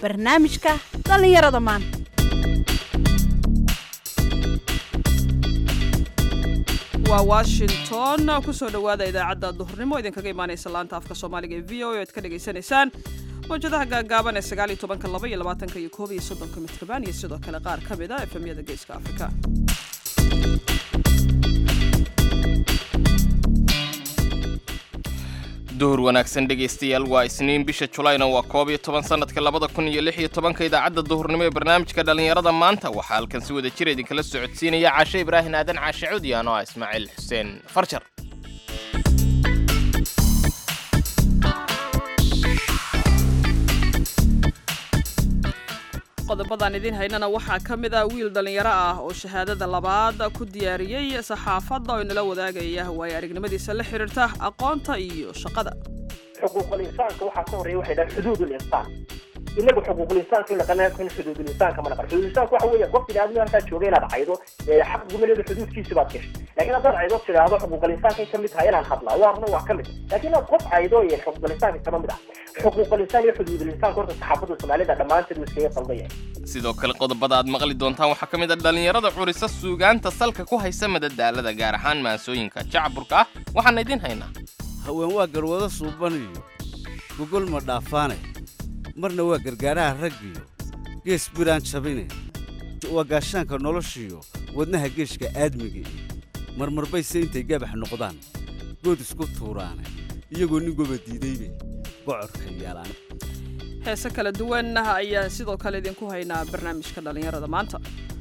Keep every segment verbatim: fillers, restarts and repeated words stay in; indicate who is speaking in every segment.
Speaker 1: barnaamijka dhalinyarada maanta.
Speaker 2: waa Washington ku soo dhawaada idaacadda duhurnimo idinkaga imaanaysa laanta afka Soomaaliga ee V O A oo aad ka dhageysanaysaan wajadaha gaagaaban ee sagaal iyo toban laba iyo labaatan iyo koob iyo soddon mitrban iyo sidoo kale qaar ka mid ah F M-yada Geeska Afrika.
Speaker 3: duhur wanaagsan dhegaystayaal waa isniin bisha Julayna waa koob iyo toban sanadka labada kun iyo lix iyo toban ka idaacadda duhurnimo ee barnaamijka dhalinyarada maanta waxaa halkan si wada jir idin kala socodsiinaya Caashe Ibraahin Aadan Caashe Cudiyan oo Ismaaciil Xuseen Farjar.
Speaker 2: qodobadan idin haynana waxaa ka mid ah wiil dhalinyaro ah oo shahaadada labaad ku diyaariyay saxaafadda oo inala wadaagaya waayo aragnimadiisa la xiriirta aqoonta iyo shaqada.
Speaker 4: xuquuqul insaanka waxaa ka horeeya waxay dhahaan xuduudul insaan. inagu xuquuqul insaanka in la qanaco in xuduudul insaanka ma naqan. xuduudul insaanka waxa weeye qofkii aad halkaa joogay inaad caydo xaq gumaleeda xuduudkiisa baad gashay. laakiin haddaad caydo tiraahdo xuquuqul insaanka in ka mid tahay inaan hadlaa waarna waa ka mid. laakiin inaad qof caydo iyo xuquuqul insaanka kama mid ah. xuquuqul insaan iyo xuduudul insaanka horta saxaafadda Soomaalida dhammaanteed way iskaga qaldan.
Speaker 3: sidoo kale qodobada aad maqli doontaan waxaa ka mid ah dhalinyarada curisa suugaanta salka ku haysa madadaalada gaar ahaan maasooyinka jacburka ah waxaan idin haynaa
Speaker 5: haween waa garwado suubaniyo gogol ma dhaafaanay marna waa gargaaraha raggiyo gees biraan jabine waa gaashaanka noloshiyo wadnaha geeshka aadmiga iyo marmarbayse intay gabax noqdaan good isku tuuraane iyagoo nin goba diidaybay bocorka yaalaan.
Speaker 2: heese kala duwan ayaa sidoo kale idinku haynaa barnaamijka dhalinyarada maanta.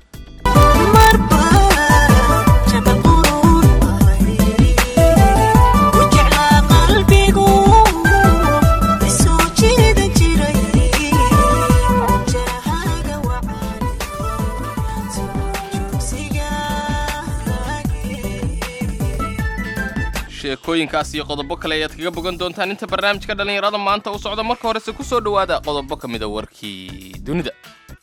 Speaker 3: sheekooyinkaas iyo qodobo kale ayaad kaga bogan doontaan inta barnaamijka dhalinyarada maanta u socda. marka horese ku soo dhawaada qodobo ka mid a warkii dunida.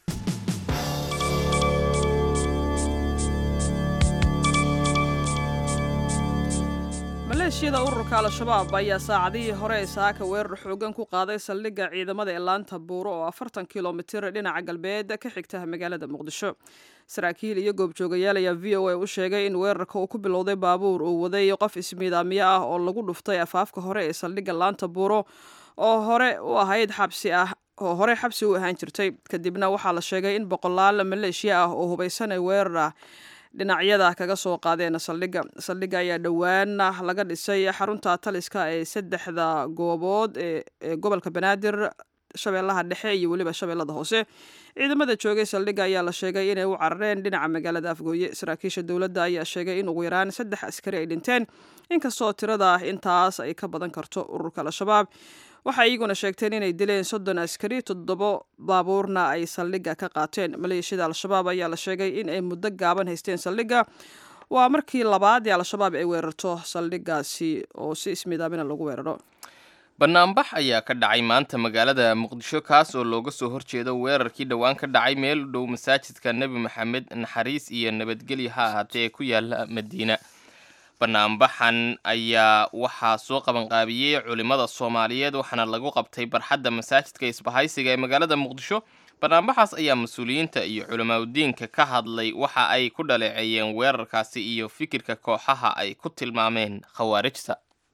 Speaker 2: maleeshiyada ururka al-shabaab ayaa saacadihii hore ee saaka weerar xoogan ku qaaday saldhigga ciidamada ee laanta buuro oo afartan kilomitir dhinaca galbeed ka xigta magaalada muqdisho. saraakiil iyo goobjoogayaal ayaa V O A u sheegay in weerarka uu ku bilowday baabuur uu waday qof ismiidaamiye ah oo lagu dhuftay afaafka hore ee saldhigga laanta buuro oo hore u ahayd xabsi ah oo hore xabsi u ahaan jirtay. kadibna waxaa la sheegay in boqolaal maleeshiya ah oo hubaysan ay weerar ah dhinacyada kaga soo qaadeen saldhigga. saldhigga ayaa dhowaan laga dhisay xarunta taliska ee saddexda goobood ee gobolka Banaadir, shabeellaha dhexe iyo weliba shabeellada hoose. ciidamada joogay saldhigga ayaa la sheegay inay u carareen dhinaca magaalada Afgooye. saraakiisha dowladda ayaa sheegay in ugu yaraan saddex askari ay dhinteen inkastoo tirada intaas ay ka badan karto. ururka al-shabaab waxay iyaguna sheegteen inay dileen soddon askari, toddobo baabuurna ay saldhigga ka qaateen. maleeshiyada al-shabaab ayaa la sheegay in ay muddo gaaban haysteen saldhigga. waa markii labaad ee al-shabaab ay weerarto saldhiggaasi oo si ismiidaamina lagu weeraro.
Speaker 3: banaanbax ayaa ka dhacay maanta magaalada muqdisho kaas oo looga soo horjeedo weerarkii dhowaan ka dhacay meel u dhow masaajidka nebi maxamed naxariis iyo nabadgelyo ha ahaatee ee ku yaala madiina. banaanbaxan ayaa waxaa soo qabanqaabiyey culimada Soomaaliyeed waxaana lagu qabtay barxadda masaajidka isbahaysiga ee magaalada muqdisho. banaanbaxaas ayaa mas-uuliyiinta iyo culimaadudiinka ka hadlay waxa ay ku dhaleeceeyeen weerarkaasi iyo fikirka kooxaha ay ku tilmaameen khawaarijta.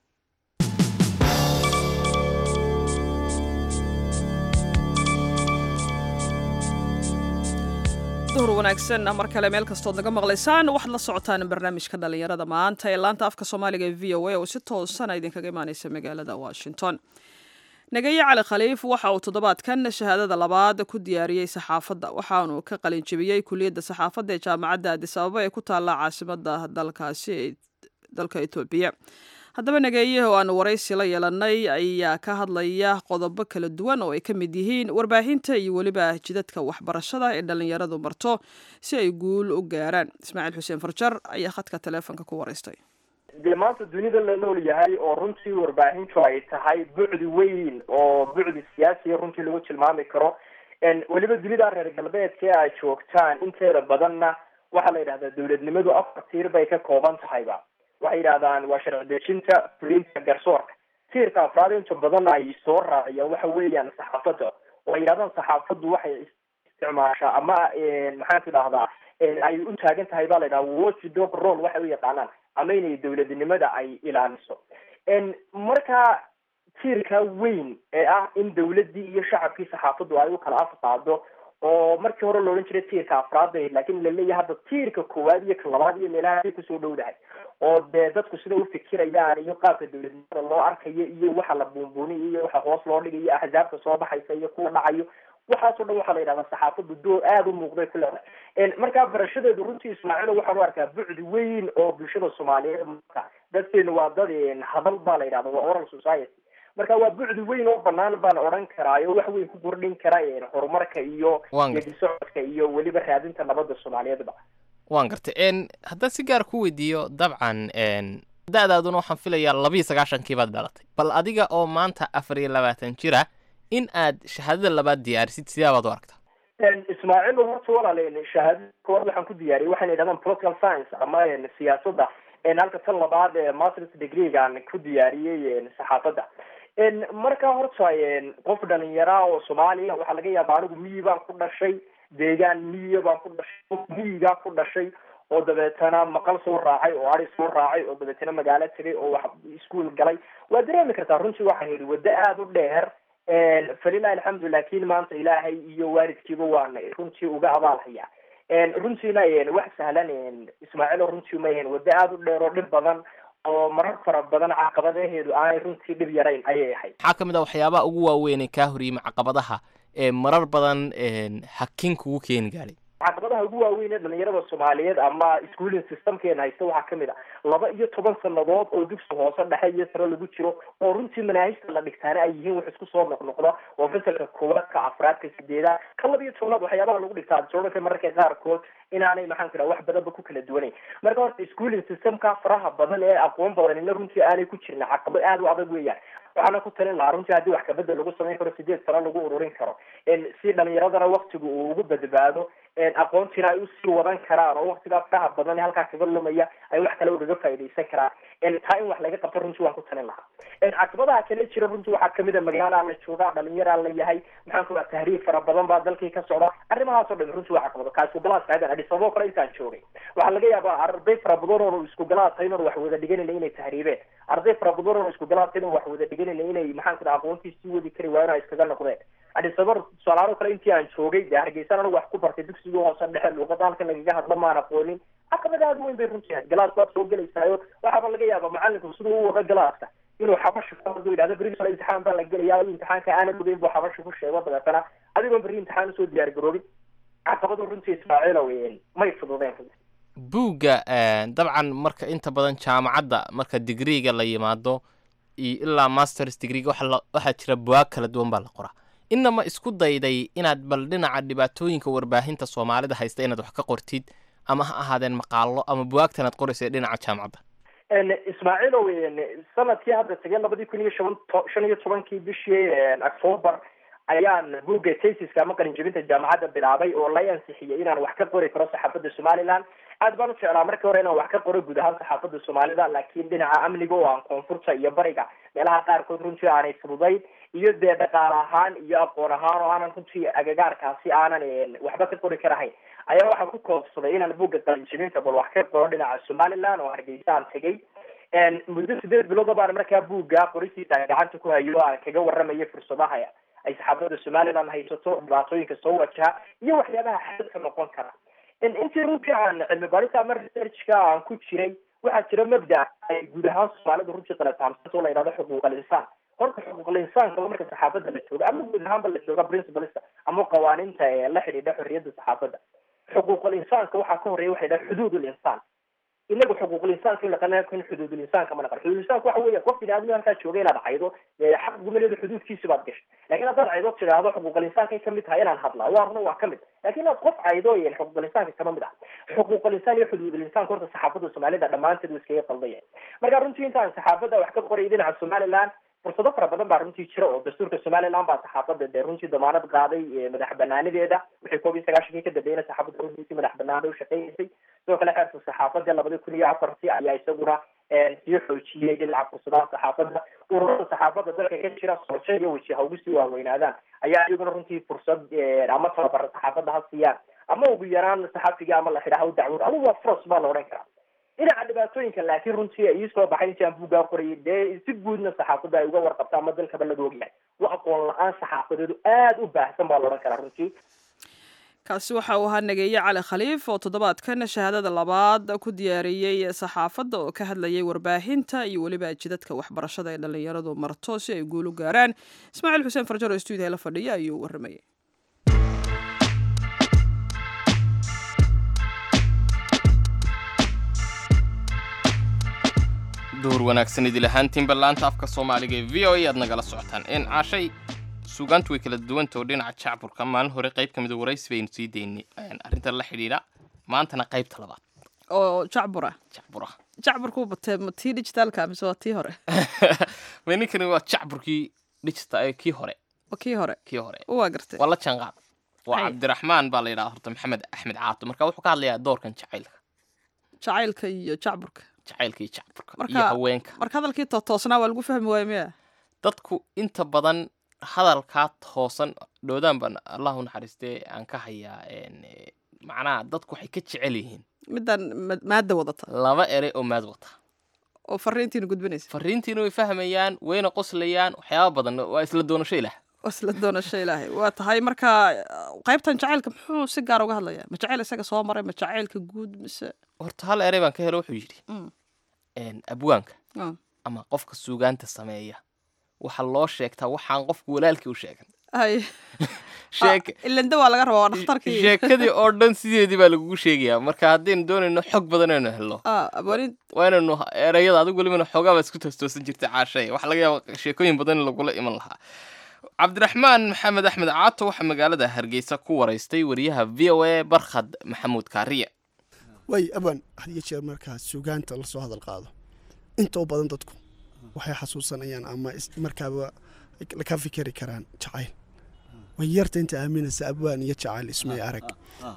Speaker 2: duhur wanaagsan mar kale meel kastood naga maqlaysaan waxaad la socotaan barnaamijka dhalinyarada maanta ee laanta afka Soomaaliga ee V O A oo si toosan idinkaga imaanaysa magaalada Washington. Nagaye Cali Khaliif waxa uu toddobaadkan shahaadada labaad ku diyaariyay saxaafadda waxaanu ka qalin jabiyay kulliyadda saxaafadda ee jaamacadda Addis Ababa ee ku taala caasimadda dalkaasi dalka Itoobiya. haddaba Nagaye oo aan waraysi la yeelanay ayaa ka hadlaya qodobo kala duwan oo ay ka mid yihiin warbaahinta iyo weliba jidadka waxbarashada ee dhalinyaradu marto si ay guul u gaaraan. Ismaaciil Xuseen Farjar ayaa khadka taleefanka ku waraystay.
Speaker 4: dee maanta dunida la nool yahay oo runtii warbaahintu ay tahay bucdi weyn oo bucdi siyaasi runtii lagu tilmaami karo. weliba dunida reer galbeedka ay joogtaan inteeda badanna waxaa la yidhahdaa dowladnimadu afar tiir bay ka kooban tahayba. waxay yidhahdaan waa sharci dejinta, fulinta, garsoorka. tiirka afraad inta badan ay soo raaciyaan waxa weeyaan saxaafadda oo yidhahdaan saxaafaddu waxay isticmaashaa ama maxaan ku idhahdaa ay u taagan tahay baa la yidhaha watchdog role waxay u yaqaanaan ama inay dawladnimada ay ilaaliso marka tiirka weyn ee ah in dawladdii iyo shacabkii saxaafaddu ay u kala afqaado oo markii hore loodhan jiray tiirka afraad laakiin laleeyahay hadda tiirka koowaad iyo ka labaad iyo meelaha kusoo dhowdahay oo dee dadku sida u fikirayaan iyo qaabka dawladnimada loo arkayo iyo waxa la buunbuuniyo iyo waxa hoos loo dhigayo axzaabta soo baxaysa iyo kuwa dhacayo waxaasoo dhan waxaa la yidhahdaa saxaafaddu door aada u muuqday ku leedahay markaa barashadeedu runtii ismaaciil waxaan u arkaa bucdi weyn oo bulshada soomaaliyeed marka dadkeena waa dad hadal baa la yidhahda waa oral society marka waa bucdi weyn oo banaan baan odhan karaayo wax weyn ku kordhin kara horumarka iyo geedisocodka iyo weliba raadinta nabadda soomaaliyeedba
Speaker 3: waan gartay n haddaan si gaar ku weydiiyo dabcan da-daaduna waxaan filayaa labiiyo sagaashankii baad dhalatay bal adiga oo maanta afar iyo labaatan jira in aad shahaadada labaad diyaarisid sidee baad u aragtaa
Speaker 4: ismaaciil horta walaal shahaadada koowaad waxaan ku diyaariyay waxayna yidhahdaan political science ama siyaasadda halka tan labaad masters degreegaan ku diyaariyey saxaafadda marka horta qof dhalinyara oo soomaaliya waxaa laga yaaba anigu miyi baan ku dhashay deegaan miyiya baan ku dhashay miyigaa ku dhashay oo dabeetana maqal soo raacay oo ari soo raacay oo dabeetana magaalo tegay oo wax iskuol galay waa dareemi kartaa runtii waxaa yidhi waddo aada u dheer falilahi alxamdu laakin maanta ilaahay iyo waalidkiiba waan runtii uga abaalhayaa runtiina wax sahlan ismaaciil runtii ma waddo aada u dheer oo dhib badan oo marar fara badan caqabadaheedu aanay runtii dhib yarayn ayay ahayd
Speaker 3: maxaa kamid a waxyaabaha ugu waaweynee kaa horyima caqabadaha ee marar badan hakin kugu keeni gaaray
Speaker 4: caqabadaha ugu waaweyn ee dhalinyarada soomaaliyeed ama schooling systemkeena haysta waxaa kamid a laba iyo toban sanadood oo dugsi hoose dhexe iyo sare lagu jiro oo runtii manaahijta la dhigtaana ay yihiin wax isku soo noqnoqda oo fasalka koowaad ka afraad ka sideedaad ka laba iyo tobnaad waxyaabaha lagu dhigtaa jordanka mararka qaarkood inaanay maxaan ku dhaha wax badanba ku kala duwanayn marka horta schooling systemka faraha badan ee aqoon badanina runtii aanay ku jirin caqabad aada u adag weeyaan waxaana ku talin lahaa runtii haddii wax kabedel lagu samayn karo sideed sano lagu ururin karo si dhalinyaradana waktiga uu ugu badbaado aqoontiina ay usii wadan karaan oo waktigaa faraha badan halkaa kaga lumaya ay wax kale ugaga faaidaysan karaan taa in wax laga qabto runtii waan ku talin lahaa caqabadaha kale jira runtii waxaa kamid a magaalaa la joogaa dhalinyaraa la yahay maxaan ku dhaha tahriib fara badan baa dalkii ka socda arrimahaasoo dhan runtii waa caqabado kaa isku galaaska hadan adhisaboo kale intaan joogay waxaa laga yaabaa arday fara badan oo isku galaadtayn oo wax wada dhiganayna inay tahriibeen arday fara badan oo isku galaadtayn oo wax wada dhiganayna inay maxaan ku dhaha aqoontii sii wadi kari waayeen ay iskaga noqdeen adhisabar tusaalaano kale intii aan joogay dee hargeysan anigu wax ku bartay dugsigii hoose dhexe luuqada halkan lagaga hadla maan aqoonin caqabad aada weyn bay runtii ahayd galaaska waad soo gelaysaayo waxaaba laga yaaba macalinku siduu u wada galaaska inuu xabashi ku yidhahdo berri sole imtixaan baa la gelaya imtixaanka aanad ogeyn buu xabashi ku sheego dabeetana adigoon berri imtixaan usoo diyaar garoobin caqabadu runtii ismaaciilow may fududeen
Speaker 3: buugga dabcan marka inta badan jaamacadda marka digriga la yimaado iyo ilaa masters degreega waxaa jira buwaag kala duwan baa la qoraa inama isku dayday inaad bal dhinaca dhibaatooyinka warbaahinta soomaalida haysta inaad wax ka qortid ama ha ahaadeen maqaalo ama buwaagtan aad qoraysa dhinaca jaamacadda
Speaker 4: ismaaciilow sanadkii hadda tagay labadii kun iyo shan shan iyo tobankii bishii october ayaan buugga tasiska ama qalinjebinta jaamacadda bilaabay oo la ansixiyay inaan wax ka qori karo saxaafadda somaliland aad baan u jeclaa markii hore inaan wax ka qoro guud ahaan saxaafadda soomaalida laakiin dhinaca amniga oo aan koonfurta iyo bariga meelaha qaarkood runtii aanay fududayn iyo dee dhaqaale ahaan iyo aqoon ahaan oo aanan runtii agagaarkaasi aanan waxba ka qori karahayn ayaa waxaan ku koobsaday inaan buugga qalinjebinta bal wax ka qoro dhinaca somaliland oo hargeysa aan tegay muddo sideed bilooda baan markaa buugga qoristiisa gacanta ku hayo aan kaga waramayo fursadaha ay saxaafadda somaliland haysato dhibaatooyinka soo wajaha iyo waxyaabaha xadadka noqon kara intii runtii aan cilmi baarista ama researchka aan ku jiray waxaa jira mabda ay guud ahaan soomaalida runtii kala taamsanto la yidhahdo xuquuqal insaan horta xuquuqal insaanka marka saxaafadda la jooga ama guud ahaanba la jooga principalista ama qawaaniinta ee la xidhiidha xorriyadda saxaafadda xuquuqal insaanka waxaa ka horreeya waxa yidhaha xuduudul insaan inagu xuquuqul insaanka in laqana in xuduudul insaanka ma naqan xuduudul insaanka waxa weeye qof bini-aadmi halkaa jooga inaad caydo xaq gumaleeda xuduudkiisi baad gashay laakiin haddaad caydo tidhaahdo xuquuqul insaanka kamid tahay inaan hadlaa waa runa waa kamid laakiin inaad qof caydo xuquuqul insaanka kama mid ah xuquuqul insaan iyo xuduudul insaanka horta saxaafadda soomaalida dhammaanteed way iskaga qaldaya marka runtii intaan saxaafadda wax ka qoray dhinaca somaliland fursado fara badan baa runtii jira oo dastuurka somaliland baa saxaafadda dee runtii damaanad qaaday madax banaanideeda wixii koob iyo sagaashankii ka dambeeyna saxaafadda runtiisi madax banaanada u shaqeynaysay sidoo kale xeerka saxaafadda labada kun iyo afartii ayaa isaguna sii xoojiyey dhinaca fursadaha saxaafadda ururada saxaafadda dalka ka jira soosha iyo weji ha ugu sii waaweynaadaan ayaa iyaguna runtii fursad ama tababara saxaafadda ha siiyaan ama ugu yaraan saxafiga ama la xidhaha u dacwood ama waa furos baa la odhan karaa dhinaca dhibaatooyinka laakiin runtii ay iisoo baxay intaan buuggaa qorayay dee si guudna saxaafadda ay uga warqabta ama dalkaba laga ogyahay waa aqoon la-aan saxaafadeedu aada u baahsan baa la odhan karaa runtii
Speaker 2: kaasi waxa uu ahaa nageeye cali khaliif oo toddobaadkan shahaadada labaad ku diyaariyey saxaafadda oo ka hadlayay warbaahinta iyo weliba jidadka waxbarashada ee dhallinyaradu marto si ay guul u gaaraan ismaaciil xuseen farjar oo stuudiyaha la fadhiya ayuu warramayay
Speaker 3: duhur wanaagsan idil ahaantiin ballaanta afka soomaaliga ee v o a aad nagala socotaan in caashay suugaantu way kala duwanta oo dhinaca jacburka maalin hore qayb ka mida waraysi baynu sii daynay arrintan la xidhiidha maantana qaybta labaad
Speaker 2: oo jacbura
Speaker 3: jacbura
Speaker 2: jacburku batee ma tii digitaalka mise waa tii hore
Speaker 3: ma ninkani waa jacburkii digital kii hore
Speaker 2: kii hore
Speaker 3: kii hore
Speaker 2: waa gartay
Speaker 3: waa la jaanqaad waa cabdiraxmaan baa la yidhaha horta maxamed axmed caato marka wuxuu ka hadlayaa doorkan jacaylka
Speaker 2: jacaylka iyo jacburka
Speaker 3: jacaylka iyo jacburka iyo haweenka
Speaker 2: marka hadalkii toosnaa waa lagu fahmi waaya miya
Speaker 3: dadku inta badan hadalkaa toosan dhoodaan baan allah u naxariistee aan ka hayaa macnaha dadku waxay ka jecel yihiin
Speaker 2: midaan maadda wadata
Speaker 3: laba erey oo maad wata
Speaker 2: oo fariintiina gudbinaysa
Speaker 3: fariintiina way fahmayaan wayna qoslayaan waxyaaba badan waa isla doonasho ilaah
Speaker 2: waa isla doonasho ilaahay waa tahay marka qaybtan jacaylka muxuu si gaar uga hadlayaa ma jacayl isaga soo maray ma jacaylka guud mise
Speaker 3: horta hal erey baan ka helo wuxuu yidhi abwaanka ama qofka suugaanta sameeya waxaa loo sheegtaa waxaan qofku walaalkii u sheegan
Speaker 2: ilanda waa laga rabaa waa dhakhtarkii
Speaker 3: sheekadii oo dhan sideedii baa lagugu sheegayaa marka haddaynu doonayno xog badan inaynu helno waa inaynu erayada adigu welibana xoogaaba isku toostoosan jirtay caashay waxa laga yaaba sheekooyin badan in lagula iman lahaa cabdiraxmaan maxamed axmed caato waxaa magaalada hargeysa ku waraystay wariyaha v o a barkhad maxamuud kaariye
Speaker 6: way abaan had iyo jeer markaa suugaanta lasoo hadal qaado inta u badan dadku waxay xasuusanayaan ama markaaba ka fikiri karaan jacayl way yarta inta aaminaysa abwaan iyo jacayl ismay arag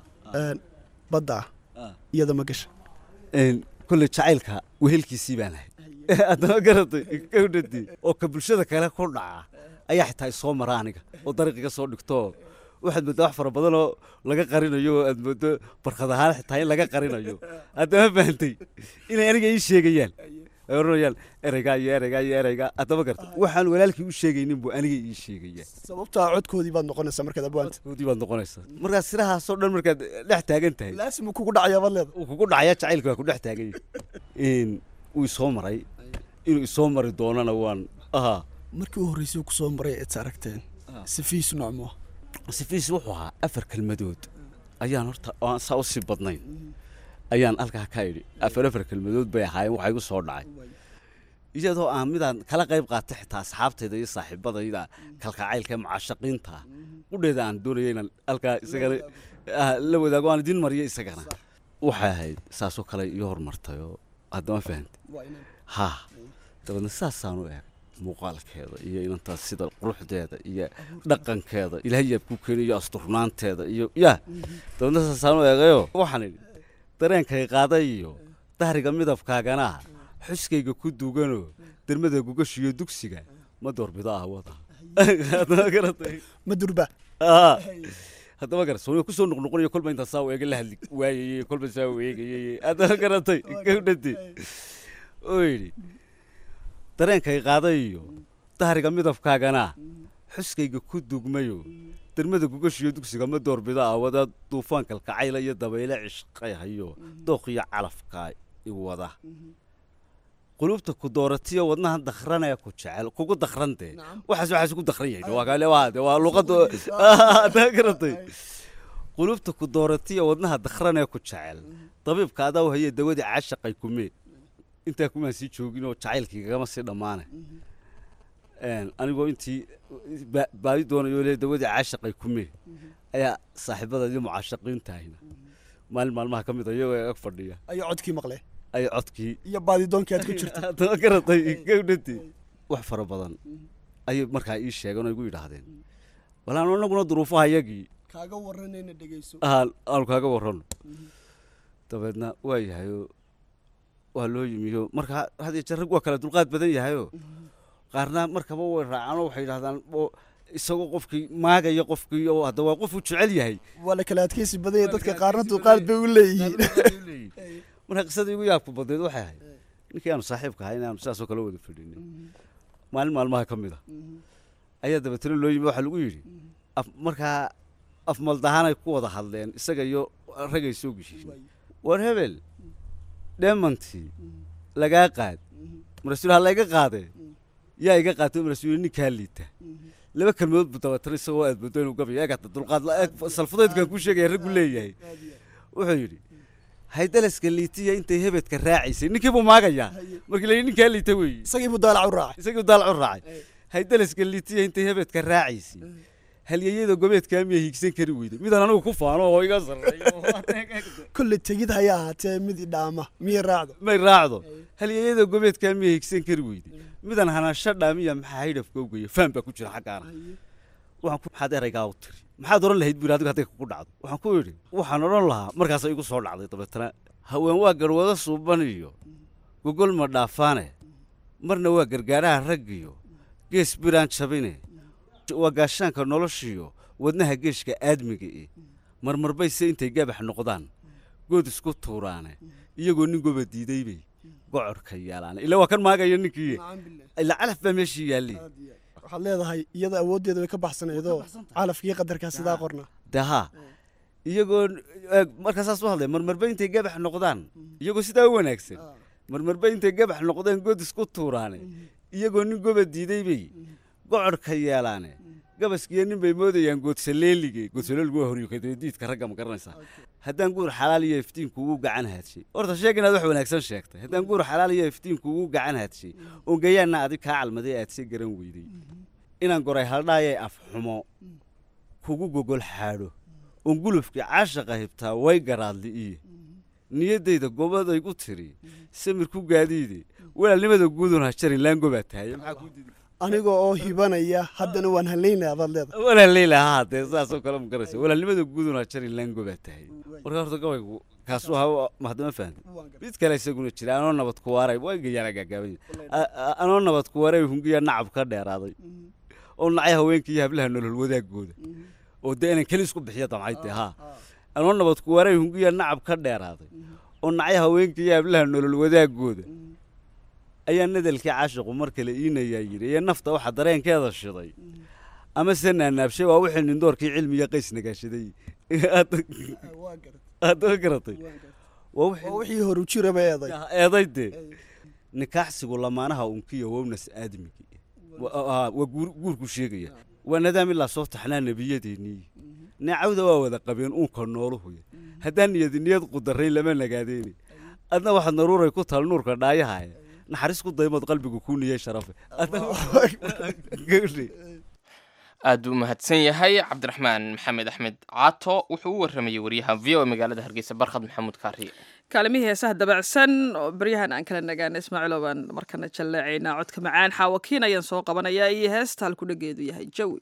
Speaker 6: badda iyada ma gasha
Speaker 5: kulle jacaylka wehelkiisii baan ahay haddana garatay gawdhadii oo ka bulshada kale ku dhaca ayaa xitaa isoo mara aniga oo dariiqiga soo dhigto waxaad moodaa wax fara badan oo laga qarinayo oo aad moodo barkad ahaan xitaa in laga qarinayo haddama fahamtay inay aniga ii sheegayaan ay oranayaan ereygaa iyo ereygaa iyo ereygaa haddama garta waxaan walaalkii u sheegaynin buu aniga ii sheegaya
Speaker 6: sababtaa codkoodii baad noqonaysaa markaad abwaanta
Speaker 5: codkoodii baad noqonaysaa markaas sirahaasoo dhan markaad dhex taagan tahay
Speaker 6: laasim uu kugu dhacayaa baad leeda
Speaker 5: uu kugu dhacaya jacaylka waa ku dhex taagan yahay uu isoo maray inuu isoo mari doonana waan ahaa
Speaker 6: markii u horreysay ku soo maray eed aragteen sifiis noocmo
Speaker 5: sifiis wuxuu ahaa afar kelmadood ayaan horta aan saa u sii badnayn ayaan halkaa ka idhi afar afar kelmadood bay ahaayeen waxaa igu soo dhacay iyadoo aan midaan kala qayb qaatay xitaa asxaabtayda iyo saaxiibadayda kalkacaylka ee mucaashaqiinta qudheeda aan doonaya inaan halkaa isagana la wadaago aan idin mariyo isagana waxay ahayd saasoo kale iyo hormartayoo haddama fahantay ha dabeedna saasaan u eegay muuqaalkeeda iyo inantaas sida quruxdeeda iyo dhaqankeeda ilaahay yaab ku keenay iyo asturnaanteeda iyo yaa dabeedna saasaan u eegayoo waxaan idhi dareenkay qaaday iyo dahriga midabkaagana xuskayga ku duuganoo dermada gugashiyo dugsiga ma doorbido ah wada haddama garatay
Speaker 6: ma durba
Speaker 5: haddama garat soo ku soo noqnoqonayo kolba intaa saa u eega la hadli waayayey kolba saa u eegayey haddama garatay gawdhadii oo yidhi dareenkay qaaday iyo dahriga midabkaagana xuskayga ku dugmayo dermada gugashiyo dugsiga ma doorbido ah wada duufaan kalkacayla iyo dabayle cishqay hayo dooq iyo calafka i wada qulubta ku dooratiyo wadnahan dakhranaya ku jecel kugu dakhrantee waxaas waxaas ku dakhran yahay waa kaale waa waa luqada adaa garatay qulubta ku dooratiyo wadnaha dakhranaya ku jecel dabiibka adaa u hayay dawadii caashaqay kumee intaa kumaan sii joogin oo jacaylkii kagama sii dhammaanay anigoo intii baadi doonayo le dawadii caashaqay kumee ayaa saaxiibadadii mucaashaqiintahayna maalin maalmaha ka mid a iyagoo ag fadhiya
Speaker 6: ayaa codkii maqlee
Speaker 5: ay codkii
Speaker 6: iyo baadidoonkii aad ku jirta
Speaker 5: haddama garatay gawdhatii wax fara badan ayay markaa ii sheegeen oo igu yidhaahdeen walaan anaguna duruufaha iyagii
Speaker 6: kaaga warranayna dhegayso
Speaker 5: aanu kaaga warrano dabeedna waa yahayoo waa loo yimiyo marka hadii jarrag waa kala dulqaad badan yahayo qaarna markaba way raacaan waxay yiraahdaan isagoo qofkii maagayo qofkii oo hada waa qof uu jecel yahay
Speaker 6: wala kala adkaysi badan yahay dadka qaarna dulqaad bay u leeyihiin
Speaker 5: marka qisada igu yaabku badeed waxay ahayd ninkii aan saaxiibka ahay inaan saas oo kala wada fadhiinay maalin maalmaha kamid ah ayaa dabatana loo yimi waxa lagu yiri marka af maldahanay ku wada hadleen isaga iyo ragay soo gashay war hebel dheemantii laga qaad marasuul ha laga qaaday yaa iga qaatay marasuul ninka liita laba kalmood buu dabatana isagoo aad buu inuu gabiyo eegata dulqaad la salfadeedka ku sheegay rag u leeyahay wuxuu yiri haydalaska liitiya intay hebedka raacisay ninkii buu maagayaa markii la ninka liita weey
Speaker 6: isagii buu daalac u raacay
Speaker 5: isagii daalac u raacay haydalaska liitiya intay hebedka raacisay halyeeyada gobeedka miya higsan kari weyday midaan anigu ku faano oo iga sarreeyo
Speaker 6: kulli tegid haya ahaatee mid dhaama miya raacdo
Speaker 5: may raacdo halyeeyada gobeedka miya higsan kari weyday midaan hanaasha dhaamiya maxaa haydafka ugu geeyo faan baa ku jira xaqaana waxaan ku maxaad eraygaa u tiri maxaad oran lahayd buur adiga haday ku dhacdo waxaan ku yiri waxaan oran lahaa markaas ay igu soo dhacday dabeetana haween waa garwada suuban iyo gogol ma dhaafaane marna waa gargaaraha rag iyo gees biraan jabine waa gaashaanka noloshiyo wadnaha geeshka aadmiga ee marmar bay se intay gabax noqdaan good isku tuuraane iyagoo nin goba diiday bay gocorka yaalaan ila waa kan maagayo ninkii ila calaf ba meeshii yaalay
Speaker 6: waxaad leedahay iyada awoodeeda way ka baxsanaydo calafkii qadarka sidaa qorna
Speaker 5: daha iyagoo marka saas u hadlay marmar bay intay gabax noqdaan iyagoo sidaa u wanaagsan marmar bay intay gabax noqdaan good isku tuuraane iyagoo nin goba diiday bay gocorka yeelaane gabaskiya nin bay moodayaan goodsaleelige goodsaleelgu waa horiyo kadadiidka ragga ma garanaysaa haddaan guur xalaal iyo iftiinku ugu gacan haadshay horta sheeg inaad wax wanaagsan sheegtay haddaan guur xalaal iyo iftiinku ugu gacan haadshay oo gayaanna adig kaa calmaday aad si garan weyday inaan goray haldhaayay af xumo kugu gogol xaadho oon gulufkii caashaqa hibtaa way garaadli iyo niyaddayda gobaday ku tiri samir ku gaadiide walaalnimada guudun ha jarin laangobaa tahay maxaa ku didi
Speaker 6: aniga oo hibanaya haddana waan haleynaa baad leedahay
Speaker 5: wala leela haade saas oo kale ma garayso walaalnimada guuduna jarin laangobaa tahay marka horta gabaygu kaasoo ha mahdama fahanti mid kale isaguna jira anoo nabad ku waaray way gayana gaagaabay anoo nabad ku waaray hungiya nacab ka dheeraaday oo nacay haweenkii hablaha nolol wadaagooda oo deena kali isku bixiya damcaytay ha anoo nabad ku waaray hungiya nacab ka dheeraaday oo nacay haweenkii hablaha nolol wadaagooda ayaa nadalkii caashiqu mar kale iinayaa yiri ee nafta waxa dareenkeeda shiday ama sanaanaabshay waa wixii nindoorkii cilmiga qays nagaashaday aad garatay waa
Speaker 6: wixii hor u jiraba eeday
Speaker 5: eedayde nikaaxsigu lamaanaha unkiyo wownas aadmigi waa guurku sheegaya waa nadaam ilaa soo taxnaa nebiyadeennii neecawda waa wada qabeen uunka nooluhu haddaan niyadi niyad qudarrayn lama nagaadeeni adna waxaad naruuray ku taal nuurka dhaayaha naxariis ku daymad qalbigu ku niyay sharafe
Speaker 3: aad u mahadsan yahay cabdiraxmaan maxamed axmed caato wuxuu u warramayay wariyaha v o magaalada hargeysa barkhad maxamuud kaariye
Speaker 2: kaalimihii heesaha dabacsan oo baryahan aan kala nagaana ismaaciilo baan markana jalleecaynaa codka macaan xaawakiin ayaan soo qabanayaa iyo heesta halku dhageedu yahay jawi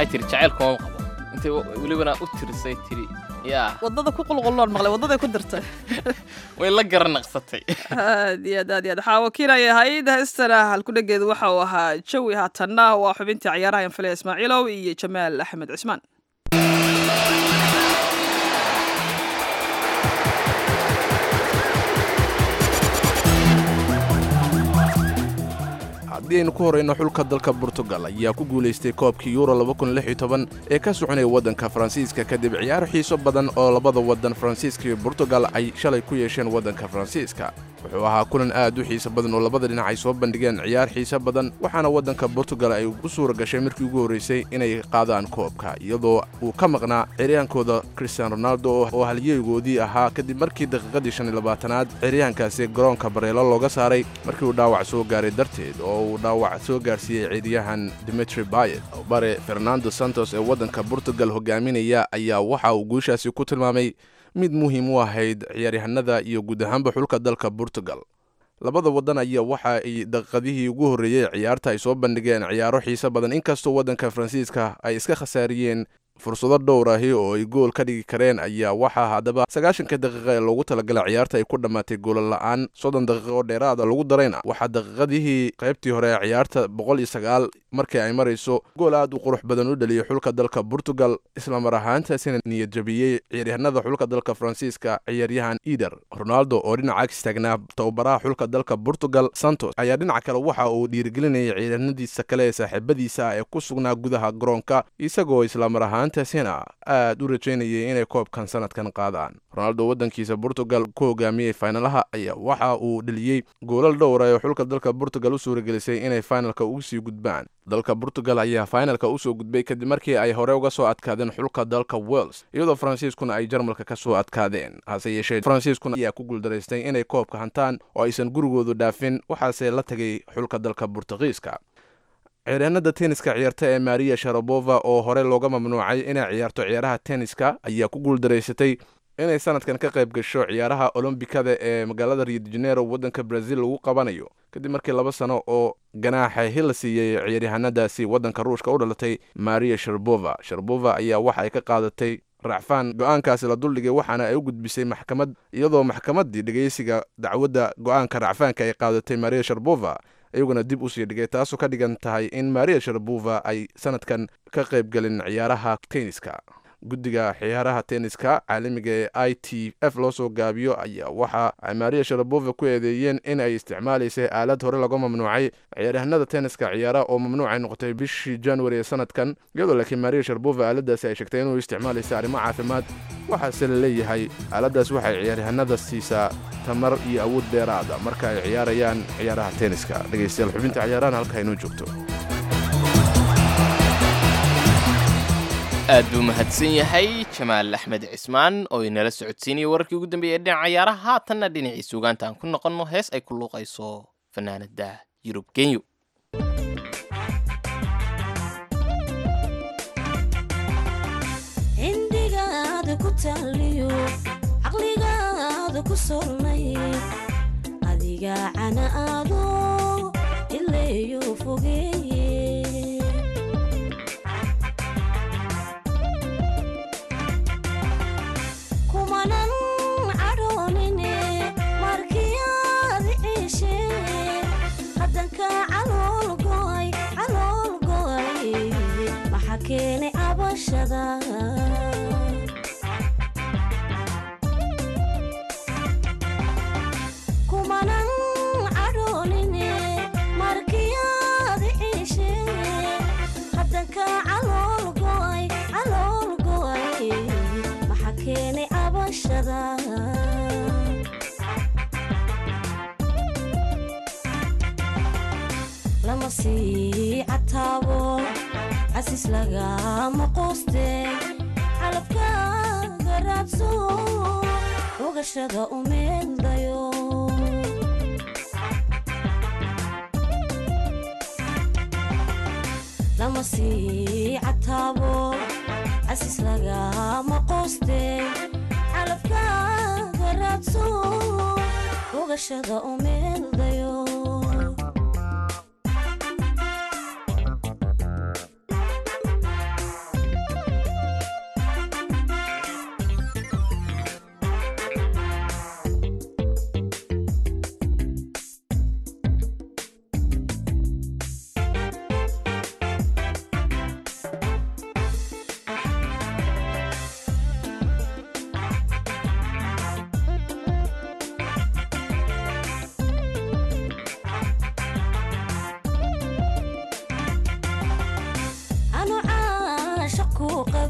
Speaker 3: waxay tiri jacaylka waan qabo intay welibana u tirisay tiri yaa
Speaker 2: wadada ku qulquloon maqlay wadaday ku dirtay
Speaker 3: way la garanaqsatay
Speaker 2: aad iyo aad aad iyo aad waxaa wakiilaya hay-adda heestana halkudhageedu waxa uu ahaa jawi haatanna waa xubintii ciyaaraha infale ismaaciilow iyo jamaal axmed cismaan
Speaker 7: haddii aynu ku horeyno xulka dalka Portugal ayaa ku guuleystay koobkii Euro laba kun lix iyo toban ee ka soconaya waddanka Faransiiska kadib ciyaar xiiso badan oo labada waddan Faransiiska iyo Portugal ay shalay ku yeesheen waddanka Faransiiska wuxuu ahaa kulan aad u xiiso badan oo labada dhinac ay soo bandhigeen ciyaar xiiso badan waxaana waddanka Portugal ay u suura gashay markii ugu horeysay inay qaadaan koobka iyadoo uu ka maqnaa ciyaaryahankooda Cristiano Ronaldo oo halyeegoodii ahaa kadib markii daqiiqadii shan iyo labaatanaad ciyaaryahankaasi garoonka Bareelo looga saaray markii uu dhaawac soo gaaray darteed oo uu dhaawac soo gaarsiiyey ciyaaryahan Dimitri Payet bare Fernando Santos ee waddanka Portugal hogaaminaya ayaa waxa uu guushaasi ku tilmaamay mid muhiim u ahayd ciyaaryahanada iyo guud ahaanba xulka dalka Portugal labada waddan ayaa waxa ay daqiiqadihii ugu horeeyay ciyaarta ay soo bandhigeen ciyaaro xiiso badan inkastoo waddanka Faransiiska ay iska khasaariyeen fursado dhowr ah oo ay gool ka dhigi kareen ayaa waxa hadaba sagaashanka daqiiqo ee loogu talagalay ciyaarta ay ku dhamaatay gool la'aan soddon daqiiqo oo dheeraad ah lagu darayna waxa daqiiqadihii qaybtii hore ee ciyaarta boqol iyo sagaal markii ay marayso gool aad u qurux badan u dhaliyay xulka dalka Portugal isla mar ahaantaasina niyad jabiyay ciyaaryahanada xulka dalka Faransiiska ciyaaryahan Eder Ronaldo oo dhinaca istaagnaa tababaraha xulka dalka Portugal Santos ayaa dhinaca kale waxa uu dhiirigelinayay ciyaaryahanadiisa kale ee saaxiibadiisa ee ku sugnaa gudaha garoonka isagoo isla mar ahaantaasina aad u rajaynayay inay koobkan sanadkan qaadaan Ronaldo waddankiisa Portugal ku hogaamiyay finalaha ayaa waxa uu dhaliyay goolal dhowr ah oo xulka dalka Portugal u suuragelisay inay finalka ugu sii gudbaan dalka Portugal ayaa finalka u soo gudbay kadib markii ay hore uga soo adkaadeen xulka dalka Wales iyadoo Faransiiskuna ay Jarmalka ka soo adkaadeen hase yeeshee Faransiiskuna ayaa ku guuldareystay inay koobka hantaan oo aysan gurigoodu dhaafin waxaase la tagay xulka dalka Portugiiska ciyaaryahanada tenniska ciyaarta ee Maria Sharapova oo hore looga mamnuucay inay ciyaarto ciyaaraha tenniska ayaa ku guuldareysatay inay sanadkan ka qayb gasho ciyaaraha Olombikada ee magaalada Rio de Janeiro waddanka Brazil lagu qabanayo kadib markii laba sano oo ganaaxa hil siiyay ciyaaryahanadaasi waddanka Ruushka u dhalatay Maria Sharapova Sharapova ayaa waxa ay ka qaadatay racfaan go'aankaasi la duldhigay waxaana ay u gudbisay maxkamad iyadoo maxkamaddii dhageysiga dacwadda go'aanka racfaanka ay qaadatay Maria Sharapova ayaguna dib u sii dhigay taasoo ka dhigan tahay in Maria Sharapova ay sanadkan ka qayb galin ciyaaraha tenniska guddiga ciyaaraha tenniska caalamiga ee I T F loo soo gaabiyo ayaa waxa ay Maria Sharapova ku eedeeyeen in ay isticmaalaysay aalad hore laga mamnuucay ciyaaryahanada tenniska ciyaara oo mamnuucay noqotay bishii January ee sanadkan iyadoo laakiin Maria Sharapova aaladaasi ay sheegtay inuu isticmaalaysay arrimo caafimaad waxaase la leeyahay aaladaas waxay ciyaaryahanada siisaa tamar iyo awood dheeraad ah marka ay ciyaarayaan ciyaaraha tenniska dhageystayaal xubinta ciyaaraha halka inuu joogto
Speaker 3: aad buu mahadsan yahay Jamaal Axmed Cismaan oo inala socodsiinayay wararkii ugu dambeeyay dhinaca ciyaaraha haatanna dhinacii suugaanta aan ku noqonno hees ay ku luuqayso fanaanada Yurub Genyo
Speaker 8: indigaada ku taaliyo aqligaada ku sornay adiga cana aado ileeyo fogeeye كيني أبشدا كمانا عرونيني ماركيادي إيشي حتى كعلول قوي علول قوي ما حكيني أبشدا لما سي عتابو عسيس لغا مقوستي علبكا غرابسو وغشدا أمين دايو لما سي عتابو عسيس لغا مقوستي علبكا غرابسو وغشدا أمين دايو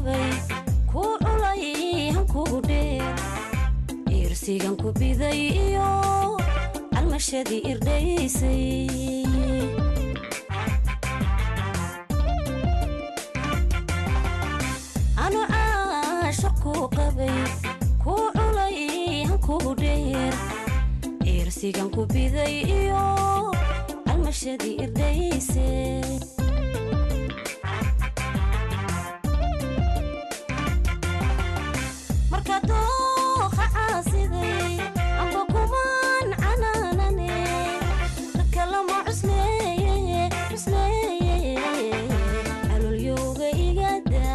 Speaker 8: qabay ku culay hankugu dheer irsigan ku biday iyo almashadii irdhaysay anu caashaq ku qabay ku culay hankugu dheer irsigan ku biday iyo almashadii irdhaysay marka dooqa caasiday amba kumaan canaanane dadka lama cusleeye cusleeye calolyowga igada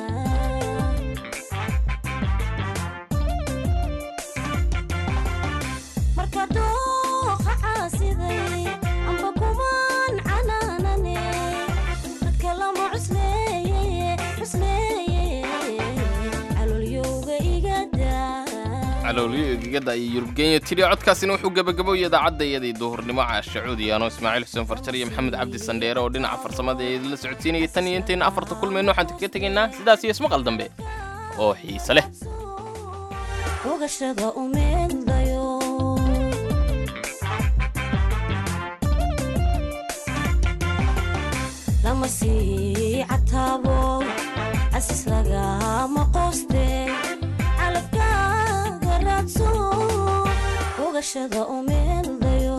Speaker 8: marka dooqa caasiday amba kumaan canaanane dadka lama cusleeye cusleeye calolyowga igada
Speaker 3: calooliyo egigada iyo yurubgeenya tiri codkaasina wuxuu gabagaboobay idaacadda iyadii duhurnimo caasha cuudi ano ismaaciil xuseen farjar iyo maxamed cabdi sandheere oo dhinaca farsamada ee la socodsiinayay tan iyo intayna afarta kulmayno waxaan kaga tegaynaa sidaas iyo ismaqal dambe oo xiise leh
Speaker 8: ogashada umeeldayo lama sii cataabo casis lagama qoste calafkaaga raadso ogashada umeeldayo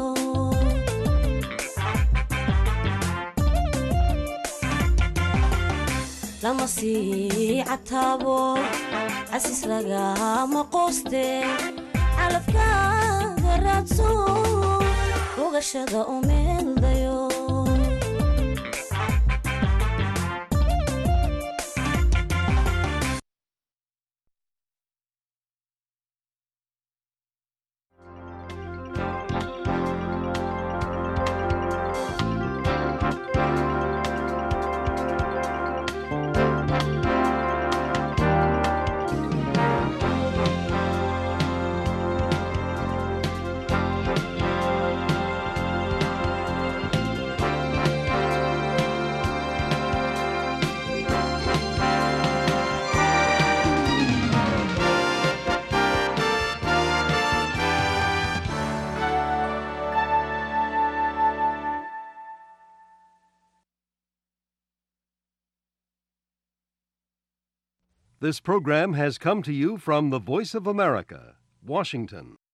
Speaker 8: lama sii cataabo casis lagama qoste calafkaaga raadso ogashada umeeldayo
Speaker 9: This program has come to you from the Voice of America, Washington.